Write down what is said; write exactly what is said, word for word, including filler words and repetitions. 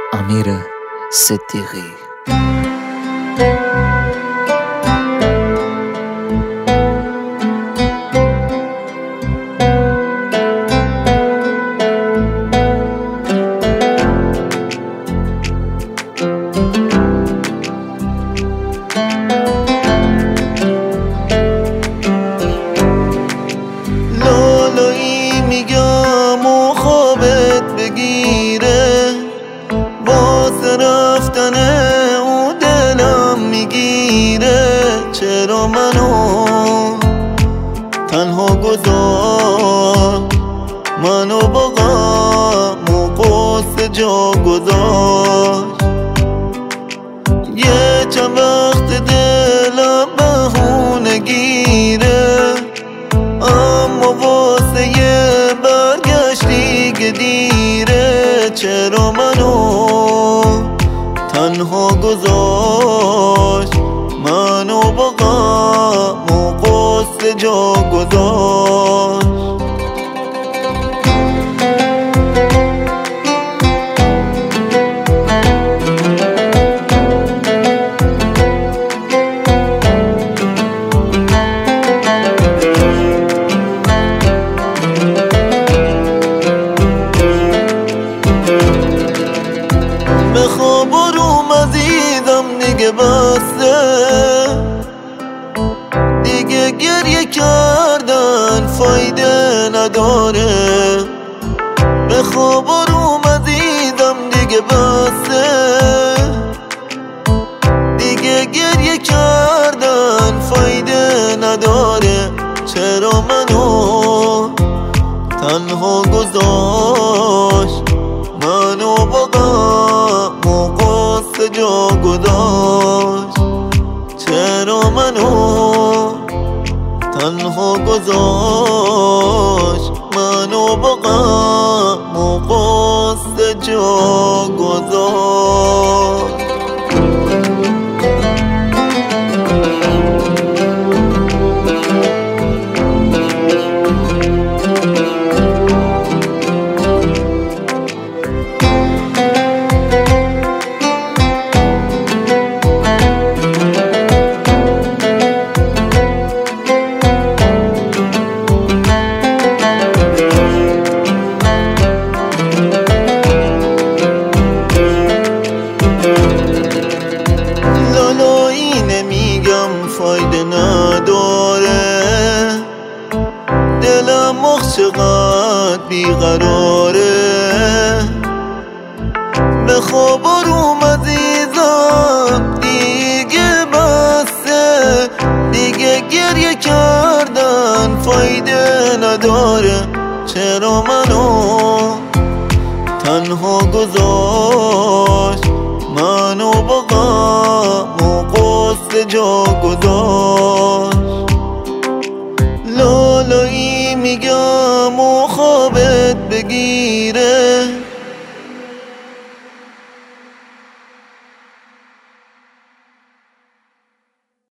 امیر صدیقی. لالایی میگم و خوابت بگیره، واسه رفتن او دلم میگیره. چرا منو تنها گذار، منو با غم و غصه جا گذاشت. یه چند وقت دلم بهونه گیره، اما واسه یه برگشت دیگه دیره. چرا منو تنها گذاشت، منو با غم و غصه جا گذاشت. بخواب روم عزیزم دیگه بسته، دیگه گریه کردن فایده نداره. بخواب روم عزیزم دیگه بسته، دیگه گریه کردن فایده نداره. چرا منو تنها گذاشت، منو با غم و غصه جا گذاشت. چرا منو تنها گذاشت، منو با غم و غصه جا گذاشت. لالایی نمیگم فایده نداره، دلم مخ چقدر بیقراره. بخواب روم عزیزم دیگه بسته، دیگه گریه کردن فایده نداره. چرا منو تنها گذاشت، منو با غم و غصه جا گذاشت. لالایی میگم و خوابت بگیره،